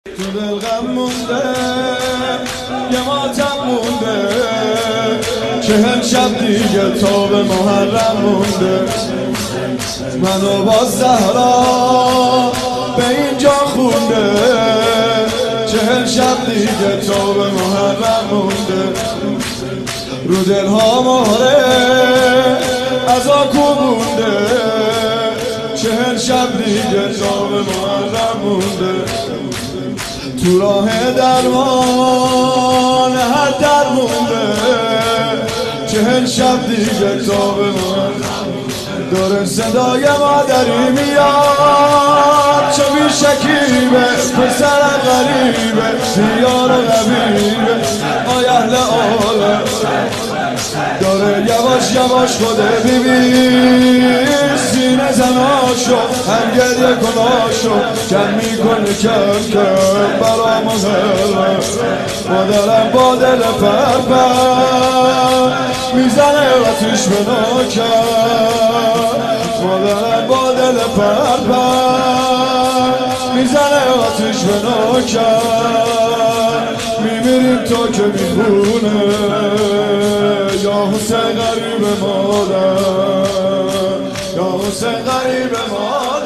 تو دل غم مونده یه ماتم مونده 40 شب دیگه تا به محرم مونده منو با زهرا به اینجا خونده 40 شب دیگه تا به محرم مونده رو دلها مهره از آکو مونده 40 شب دیگه تا به محرم مونده تو راه درمان هر در مونده 40 شب دیگه تا به محرم داره صدای مادری میاد چه بی شکیبه پسر غریبه دیار غبیبه آی اهل عالم داره یواش یواش خوده بیبی سینه زناشو هم گریه کناشو کم میکنه کم کم برا مهره مادرم با دل پرپر میزنه و توش به ناکر مادرم با دل پرپر میزنه و توش به ناکر میمیریم تا که میخونه یا حسین غریب مادر یا حسین غریب مادر